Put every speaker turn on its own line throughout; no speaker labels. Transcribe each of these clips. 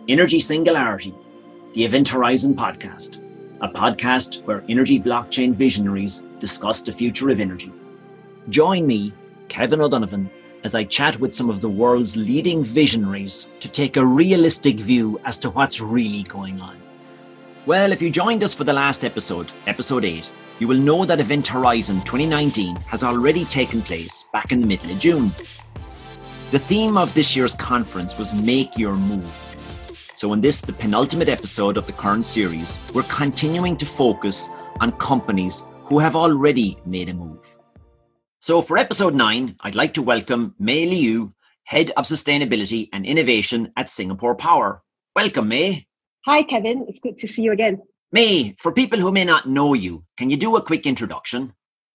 Energy Singularity, the Event Horizon podcast, a podcast where energy blockchain visionaries discuss the future of energy. Join me, Kevin O'Donovan, as I chat with some of the world's leading visionaries to take a realistic view as to what's really going on. Well, if you joined us for the last episode, episode 8, you will know that Event Horizon 2019 has already taken place back in the middle of June. The theme of this year's conference was Make Your Move. So in this, the penultimate episode of the current series, we're continuing to focus on companies who have already made a move. So for episode 9, I'd like to welcome Mei Liu, Head of Sustainability and Innovation at Singapore Power. Welcome, Mei.
Hi, Kevin. It's good to see you again.
Mei, for people who may not know you, can you do a quick introduction?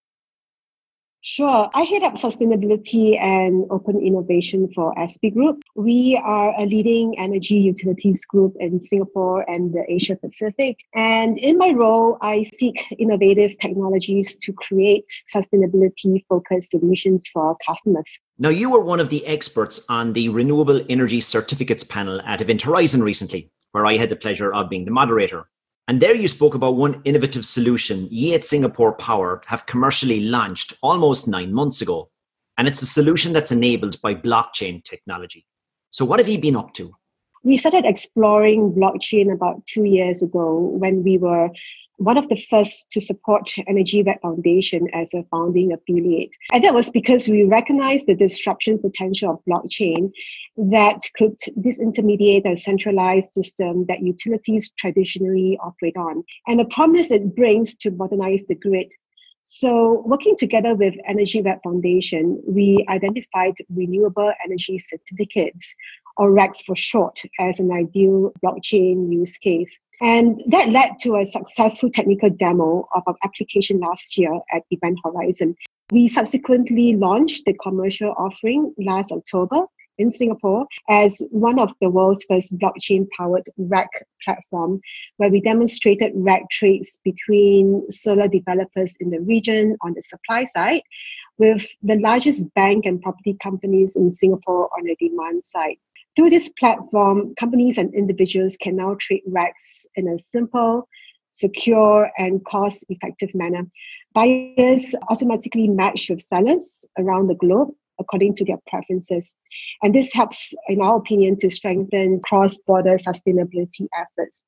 Sure. I head up sustainability and open innovation for SP Group. We are a leading energy utilities group in Singapore and the Asia Pacific. And in my role, I seek innovative technologies to create sustainability-focused solutions for our customers.
Now, you were one of the experts on the Renewable Energy Certificates panel at Event Horizon recently, where I had the pleasure of being the moderator. And there you spoke about one innovative solution ye at Singapore Power have commercially launched almost 9 months ago. And it's a solution that's enabled by blockchain technology. So what have you been up to?
We started exploring blockchain about 2 years ago when we were one of the first to support Energy Web Foundation as a founding affiliate. And that was because we recognized the disruption potential of blockchain that could disintermediate a centralized system that utilities traditionally operate on, and the promise it brings to modernize the grid. So working together with Energy Web Foundation, we identified renewable energy certificates, or RECs for short, as an ideal blockchain use case. And that led to a successful technical demo of our application last year at Event Horizon. We subsequently launched the commercial offering last October in Singapore as one of the world's first blockchain-powered REC platform, where we demonstrated REC trades between solar developers in the region on the supply side, with the largest bank and property companies in Singapore on the demand side. Through this platform, companies and individuals can now trade RECs in a simple, secure, and cost-effective manner. Buyers automatically match with sellers around the globe according to their preferences. And this helps, in our opinion, to strengthen cross-border sustainability efforts.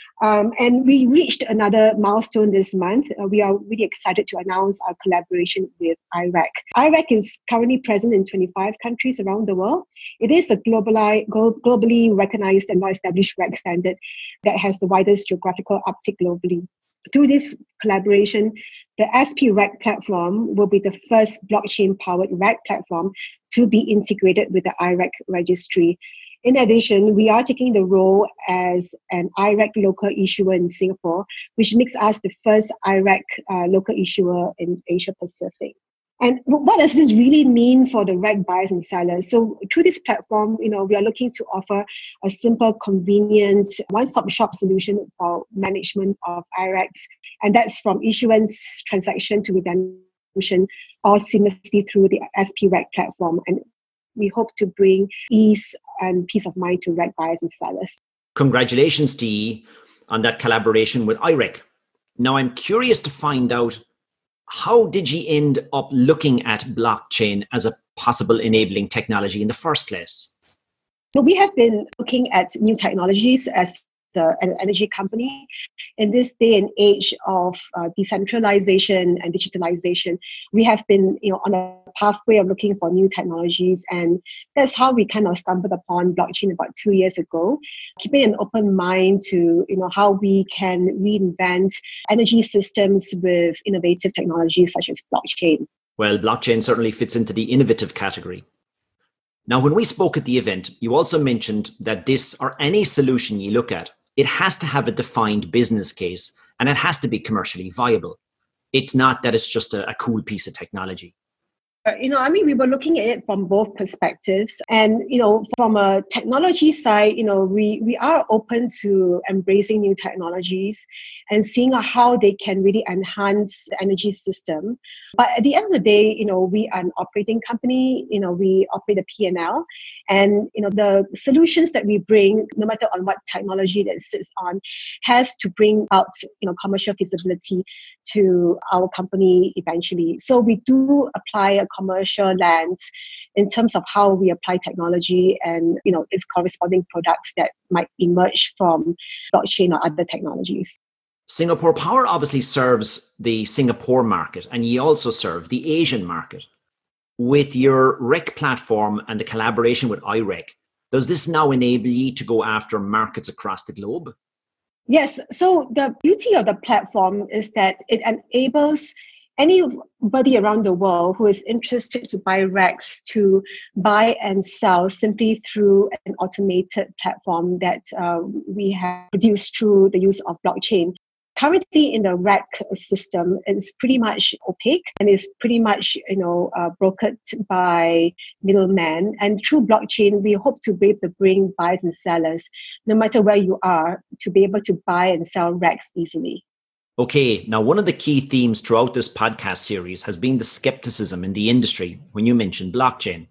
And we reached another milestone this month. We are really excited to announce our collaboration with IREC. IREC is currently present in 25 countries around the world. It is a globally recognized and well-established REC standard that has the widest geographical uptake globally. Through this collaboration, the SP REC platform will be the first blockchain-powered REC platform to be integrated with the IREC registry. In addition, we are taking the role as an IREC local issuer in Singapore, which makes us the first IREC local issuer in Asia Pacific. And what does this really mean for the REC buyers and sellers? So through this platform, we are looking to offer a simple, convenient, one-stop shop solution for management of IRECs. And that's from issuance, transaction to redemption, all seamlessly through the SP REC platform. And we hope to bring ease and peace of mind to REC buyers and sellers.
Congratulations to you on that collaboration with IREC. Now, I'm curious to find out, how did you end up looking at blockchain as a possible enabling technology in the first place?
We have been looking at new technologies as an energy company. In this day and age of decentralization and digitalization, we have been on a pathway of looking for new technologies, and that's how we kind of stumbled upon blockchain about 2 years ago, keeping an open mind to how we can reinvent energy systems with innovative technologies such as blockchain.
Well, blockchain certainly fits into the innovative category. Now, when we spoke at the event, you also mentioned that this or any solution you look at, it has to have a defined business case and it has to be commercially viable. It's not that it's just a cool piece of technology.
We were looking at it from both perspectives. And, from a technology side, we are open to embracing new technologies and seeing how they can really enhance the energy system. But at the end of the day, we are an operating company, we operate a P&L. And, the solutions that we bring, no matter on what technology that it sits on, has to bring out, commercial feasibility to our company eventually. So we do apply a commercial lens in terms of how we apply technology and, its corresponding products that might emerge from blockchain or other technologies.
Singapore Power obviously serves the Singapore market, and you also serve the Asian market. With your REC platform and the collaboration with iREC, does this now enable you to go after markets across the globe?
Yes. So the beauty of the platform is that it enables anybody around the world who is interested to buy RECs to buy and sell simply through an automated platform that we have produced through the use of blockchain. Currently in the REC system, it's pretty much opaque and is pretty much, brokered by middlemen. And through blockchain, we hope to be able to bring buyers and sellers, no matter where you are, to be able to buy and sell RECs easily.
Okay, now one of the key themes throughout this podcast series has been the skepticism in the industry when you mentioned blockchain.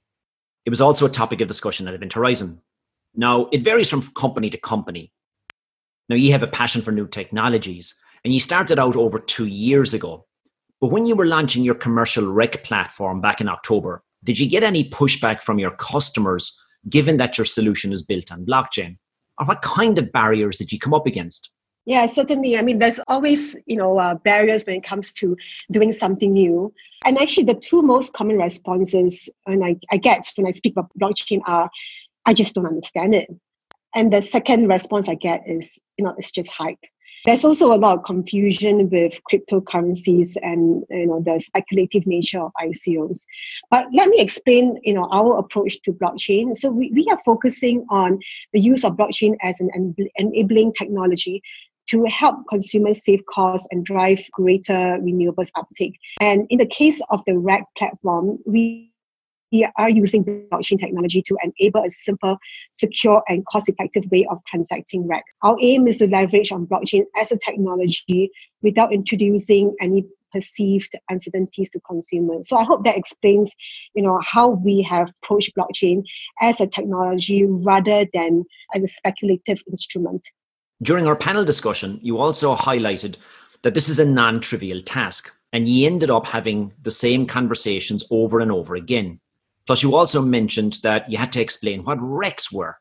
It was also a topic of discussion at Event Horizon. Now, it varies from company to company. Now, you have a passion for new technologies, and you started out over 2 years ago. But when you were launching your commercial REC platform back in October, did you get any pushback from your customers, given that your solution is built on blockchain? Or what kind of barriers did you come up against?
Yeah, certainly. There's always, barriers when it comes to doing something new. And actually, the two most common responses I get when I speak about blockchain are, I just don't understand it. And the second response I get is, it's just hype. There's also a lot of confusion with cryptocurrencies and, the speculative nature of ICOs. But let me explain, our approach to blockchain. So we are focusing on the use of blockchain as an enabling technology to help consumers save costs and drive greater renewables uptake. And in the case of the REC platform, we are using blockchain technology to enable a simple, secure, and cost-effective way of transacting RECs. Our aim is to leverage on blockchain as a technology without introducing any perceived uncertainties to consumers. So I hope that explains, how we have approached blockchain as a technology rather than as a speculative instrument.
During our panel discussion, you also highlighted that this is a non-trivial task, and you ended up having the same conversations over and over again. Plus, you also mentioned that you had to explain what RECs were.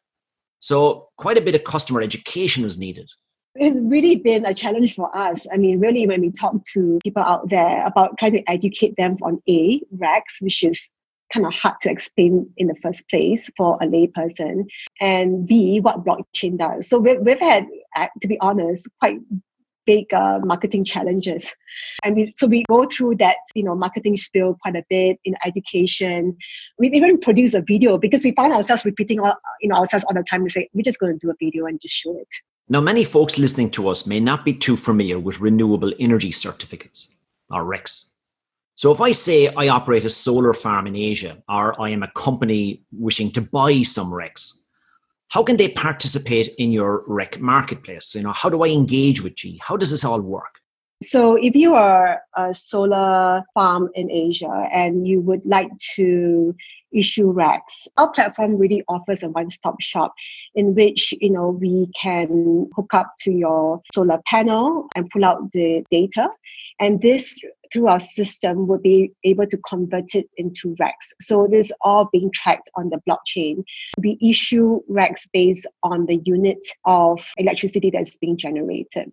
So quite a bit of customer education was needed.
It's really been a challenge for us. Really, when we talk to people out there about trying to educate them on RECs, which is kind of hard to explain in the first place for a layperson, and B, what blockchain does. So we've had, to be honest, quite big marketing challenges. And we go through that, marketing spiel quite a bit in education. We've even produced a video because we found ourselves repeating ourselves all the time. We say, we're just going to do a video and just show it.
Now, many folks listening to us may not be too familiar with renewable energy certificates, or RECs. So if I say I operate a solar farm in Asia, or I am a company wishing to buy some RECs, how can they participate in your REC marketplace? How do I engage with you? How does this all work?
So if you are a solar farm in Asia and you would like to issue RECs, our platform really offers a one-stop shop in which, we can hook up to your solar panel and pull out the data. And this, through our system, will be able to convert it into RECs. So this is all being tracked on the blockchain. We issue RECs based on the unit of electricity that's being generated.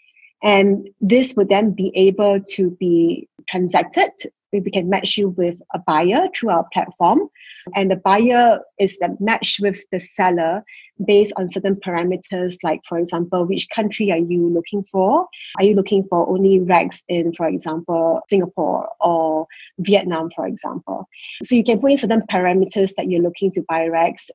And this would then be able to be transacted. We can match you with a buyer through our platform. And the buyer is then matched with the seller based on certain parameters, like, for example, which country are you looking for? Are you looking for only RECs in, for example, Singapore or Vietnam, for example? So you can put in certain parameters that you're looking to buy RECs.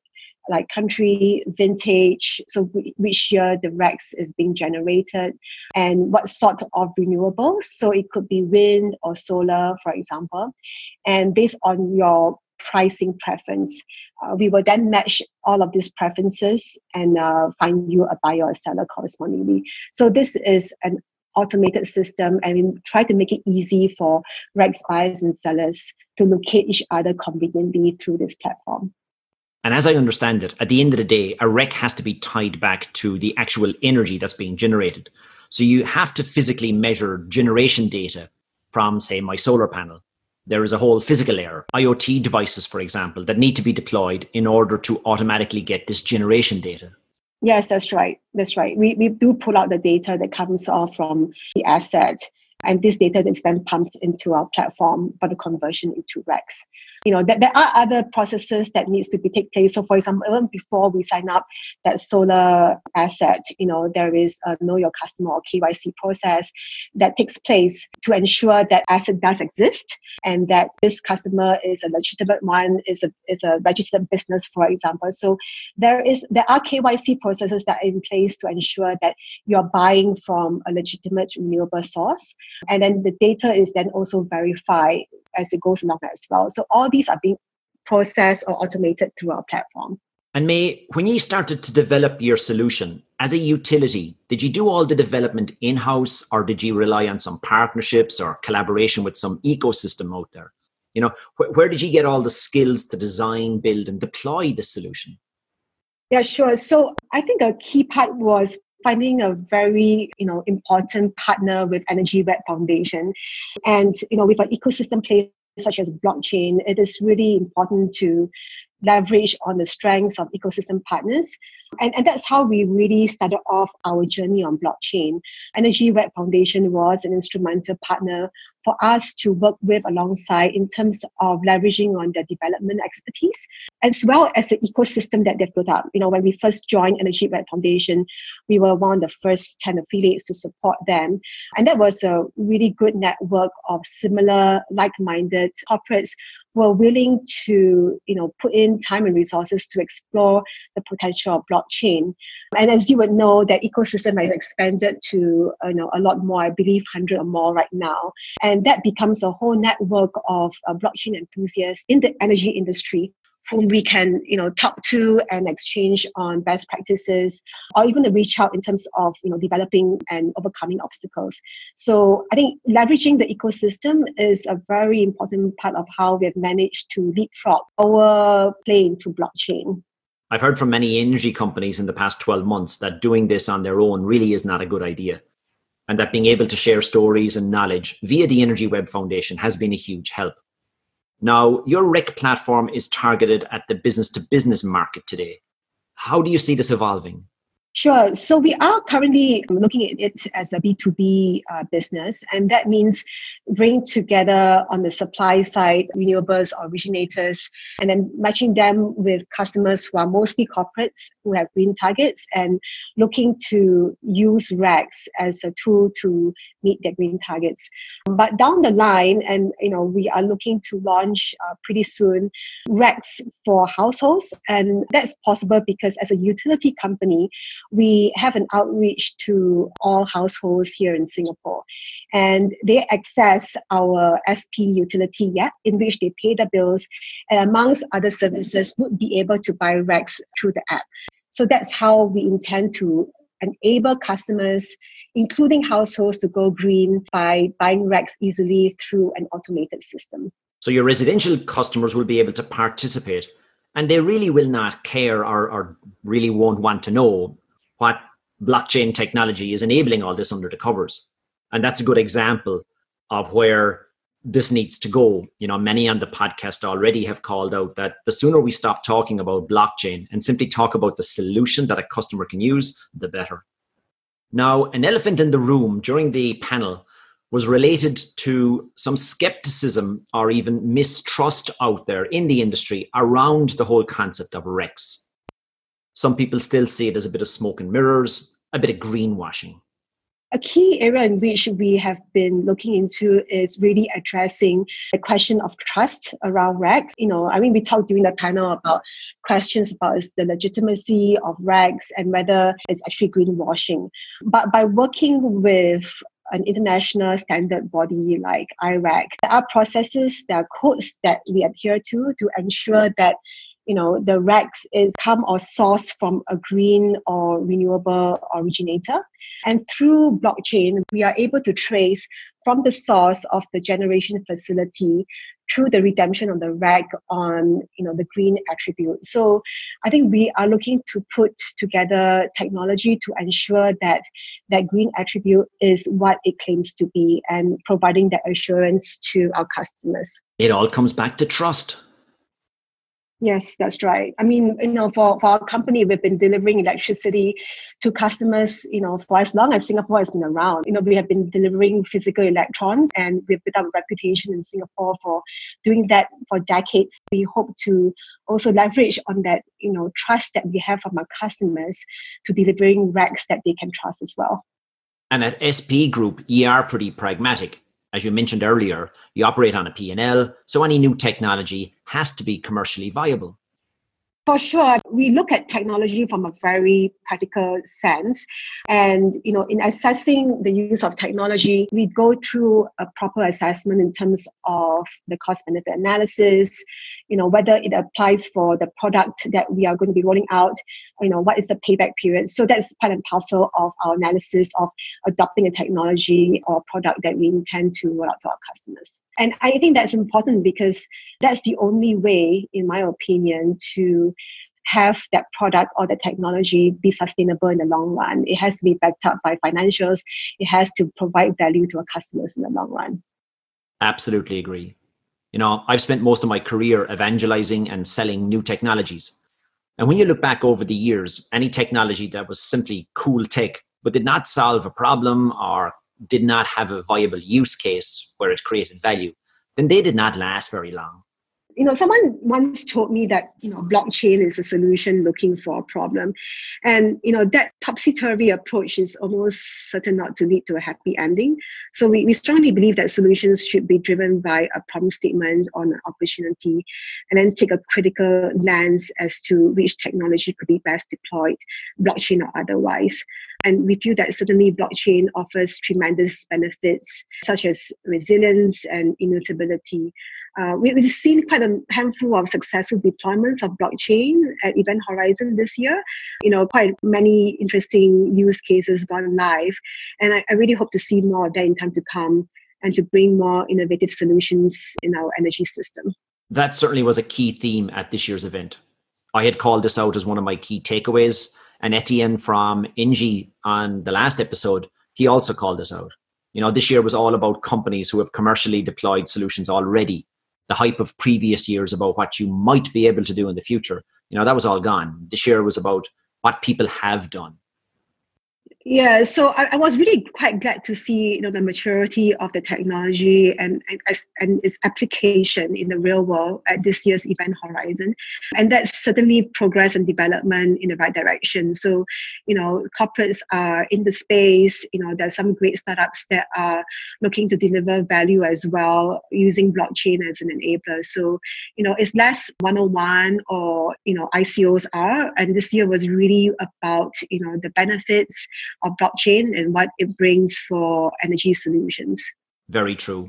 like country, vintage, so which year the RECs is being generated, and what sort of renewables. So it could be wind or solar, for example. And based on your pricing preference, we will then match all of these preferences and find you a buyer or seller correspondingly. So this is an automated system, and we try to make it easy for RECs buyers and sellers to locate each other conveniently through this platform.
And as I understand it, at the end of the day, a REC has to be tied back to the actual energy that's being generated. So you have to physically measure generation data from, say, my solar panel. There is a whole physical layer, IoT devices, for example, that need to be deployed in order to automatically get this generation data.
Yes, that's right. That's right. We do pull out the data that comes off from the asset, and this data is then pumped into our platform for the conversion into RECs. There are other processes that needs to take place. So, for example, even before we sign up that solar asset, there is a know your customer or KYC process that takes place to ensure that asset does exist and that this customer is a legitimate one, is a registered business, for example. So there are KYC processes that are in place to ensure that you're buying from a legitimate renewable source, and then the data is then also verified as it goes along as well. So all these are being processed or automated through our platform.
And May, when you started to develop your solution as a utility, did you do all the development in-house, or did you rely on some partnerships or collaboration with some ecosystem out there? Where did you get all the skills to design, build, and deploy the solution?
Yeah, sure. So I think a key part was finding a very important partner with Energy Web Foundation. And with an ecosystem play such as blockchain, it is really important to leverage on the strengths of ecosystem partners. And that's how we really started off our journey on blockchain. Energy Web Foundation was an instrumental partner for us to work with alongside in terms of leveraging on their development expertise, as well as the ecosystem that they've built up. When we first joined Energy Web Foundation, we were one of the first 10 affiliates to support them. And that was a really good network of similar, like-minded corporates who are willing to, put in time and resources to explore the potential of blockchain. And as you would know, that ecosystem has expanded to a lot more, I believe 100 or more right now. And that becomes a whole network of blockchain enthusiasts in the energy industry whom we can talk to and exchange on best practices, or even reach out in terms of developing and overcoming obstacles. So I think leveraging the ecosystem is a very important part of how we have managed to leapfrog our play into blockchain.
I've heard from many energy companies in the past 12 months that doing this on their own really is not a good idea, and that being able to share stories and knowledge via the Energy Web Foundation has been a huge help. Now, your REC platform is targeted at the business-to-business market today. How do you see this evolving?
Sure. So we are currently looking at it as a B2B business, and that means bringing together on the supply side renewables originators and then matching them with customers who are mostly corporates who have green targets and looking to use RECs as a tool to meet their green targets. But down the line, and we are looking to launch pretty soon RECs for households, and that's possible because as a utility company, we have an outreach to all households here in Singapore, and they access our SP utility app in which they pay the bills, and amongst other services would be able to buy RECs through the app. So that's how we intend to enable customers, including households, to go green by buying RECs easily through an automated system.
So your residential customers will be able to participate, and they really will not care or really won't want to know what blockchain technology is enabling all this under the covers. And that's a good example of where this needs to go. Many on the podcast already have called out that the sooner we stop talking about blockchain and simply talk about the solution that a customer can use, the better. Now, an elephant in the room during the panel was related to some skepticism or even mistrust out there in the industry around the whole concept of RECs. Some people still see it as a bit of smoke and mirrors, a bit of greenwashing.
A key area in which we have been looking into is really addressing the question of trust around RECs. We talked during the panel about questions about the legitimacy of RECs and whether it's actually greenwashing. But by working with an international standard body like IREC, there are processes, there are codes that we adhere to ensure that the RECs is come or sourced from a green or renewable originator. And through blockchain, we are able to trace from the source of the generation facility through the redemption of the REC on the green attribute. So I think we are looking to put together technology to ensure that that green attribute is what it claims to be and providing that assurance to our customers.
It all comes back to trust.
Yes, that's right. For our company, we've been delivering electricity to customers, for as long as Singapore has been around. We have been delivering physical electrons, and we've built up a reputation in Singapore for doing that for decades. We hope to also leverage on that, trust that we have from our customers to delivering RECs that they can trust as well.
And at SP Group, you are pretty pragmatic. As you mentioned earlier, you operate on a P&L, so any new technology has to be commercially viable.
For sure. We look at technology from a very practical sense. And, in assessing the use of technology, we go through a proper assessment in terms of the cost-benefit analysis, whether it applies for the product that we are going to be rolling out, what is the payback period. So that's part and parcel of our analysis of adopting a technology or product that we intend to roll out to our customers. And I think that's important because that's the only way, in my opinion, to have that product or the technology be sustainable in the long run. It has to be backed up by financials. It has to provide value to our customers in the long run.
Absolutely agree. I've spent most of my career evangelizing and selling new technologies. And when you look back over the years, any technology that was simply cool tech, but did not solve a problem or did not have a viable use case where it created value, then they did not last very long.
Someone once told me that, blockchain is a solution looking for a problem. And, that topsy-turvy approach is almost certain not to lead to a happy ending. So we strongly believe that solutions should be driven by a problem statement on an opportunity and then take a critical lens as to which technology could be best deployed, blockchain or otherwise. And we feel that certainly blockchain offers tremendous benefits such as resilience and immutability. We've seen quite a handful of successful deployments of blockchain at Event Horizon this year. Quite many interesting use cases gone live. And I really hope to see more of that in time to come and to bring more innovative solutions in our energy system.
That certainly was a key theme at this year's event. I had called this out as one of my key takeaways. And Etienne from Engie on the last episode, he also called this out. This year was all about companies who have commercially deployed solutions already. The hype of previous years about what you might be able to do in the future, that was all gone. This year was about what people have done.
Yeah, so I was really quite glad to see the maturity of the technology and its application in the real world at this year's Event Horizon. And that's certainly progress and development in the right direction. So, corporates are in the space. There's some great startups that are looking to deliver value as well using blockchain as an enabler. So, it's less 101 or, ICOs are. And this year was really about, the benefits of blockchain and what it brings for energy solutions.
Very true.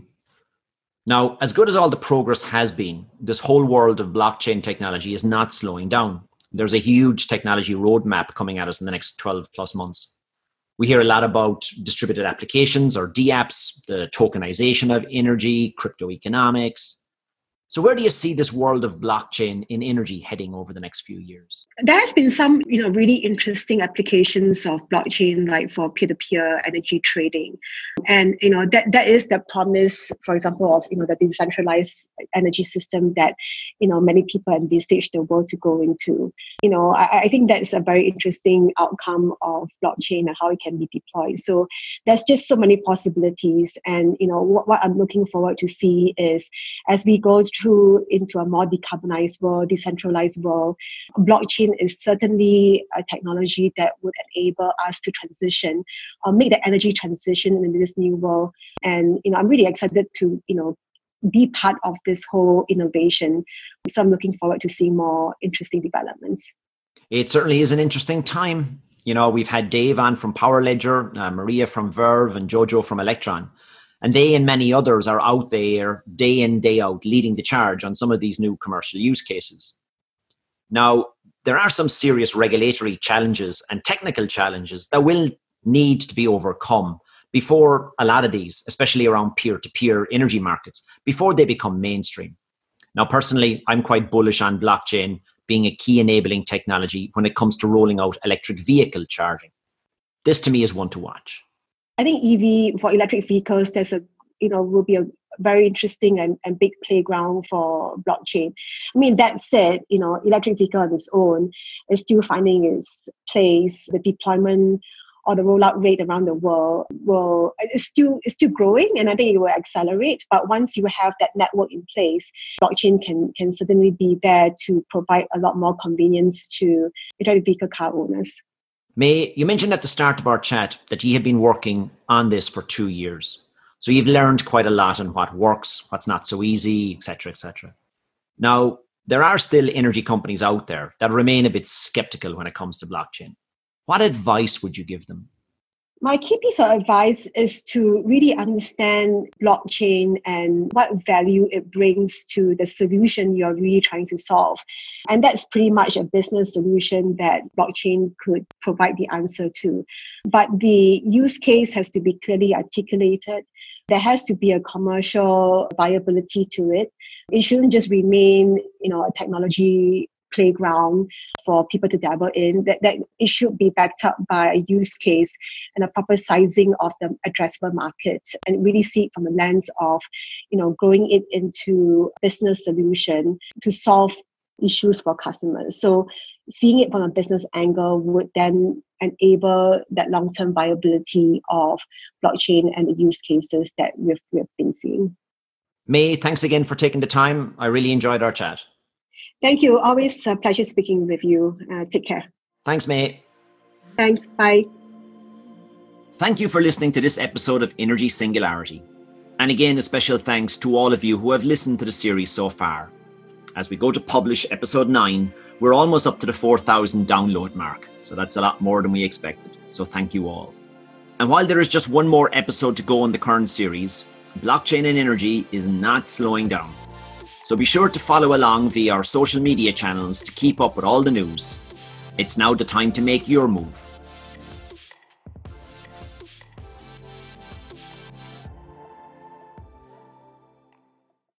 Now, as good as all the progress has been, this whole world of blockchain technology is not slowing down. There's a huge technology roadmap coming at us in the next 12 plus months. We hear a lot about distributed applications or DApps, the tokenization of energy, crypto economics. So where do you see this world of blockchain in energy heading over the next few years?
There has been some, really interesting applications of blockchain, like for peer-to-peer energy trading. And, that is the promise, for example, of, the decentralized energy system that, many people envisage the world to go into. I think that's a very interesting outcome of blockchain and how it can be deployed. So there's just so many possibilities. And, what I'm looking forward to see is as we go through into a more decarbonized world, decentralized world. Blockchain is certainly a technology that would enable us to transition or make the energy transition in this new world. And I'm really excited to be part of this whole innovation. So I'm looking forward to seeing more interesting developments.
It certainly is an interesting time. We've had Dave on from Power Ledger, Maria from Verve, and Jojo from Electron. And they and many others are out there day in, day out, leading the charge on some of these new commercial use cases. Now, there are some serious regulatory challenges and technical challenges that will need to be overcome before a lot of these, especially around peer-to-peer energy markets, before they become mainstream. Now, personally, I'm quite bullish on blockchain being a key enabling technology when it comes to rolling out electric vehicle charging. This to me is one to watch.
I think EV for electric vehicles, will be a very interesting and big playground for blockchain. I mean, that said, electric vehicle on its own is still finding its place. The deployment or the rollout rate around the world is still growing, and I think it will accelerate. But once you have that network in place, blockchain can certainly be there to provide a lot more convenience to electric vehicle car owners.
May, you mentioned at the start of our chat that you have been working on this for 2 years. So you've learned quite a lot on what works, what's not so easy, etc., etc. Now, there are still energy companies out there that remain a bit skeptical when it comes to blockchain. What advice would you give them?
My key piece of advice is to really understand blockchain and what value it brings to the solution you're really trying to solve. And that's pretty much a business solution that blockchain could provide the answer to. But the use case has to be clearly articulated. There has to be a commercial viability to it. It shouldn't just remain, a technology playground for people to dabble in, that it should be backed up by a use case and a proper sizing of the addressable market, and really see it from the lens of, growing it into a business solution to solve issues for customers. So seeing it from a business angle would then enable that long-term viability of blockchain and the use cases that we've been seeing.
May, thanks again for taking the time. I really enjoyed our chat.
Thank you. Always a pleasure speaking with you. Take care.
Thanks, May.
Thanks. Bye.
Thank you for listening to this episode of Energy Singularity. And again, a special thanks to all of you who have listened to the series so far. As we go to publish episode 9, we're almost up to the 4,000 download mark. So that's a lot more than we expected. So thank you all. And while there is just one more episode to go in the current series, blockchain and energy is not slowing down. So be sure to follow along via our social media channels to keep up with all the news. It's now the time to make your move.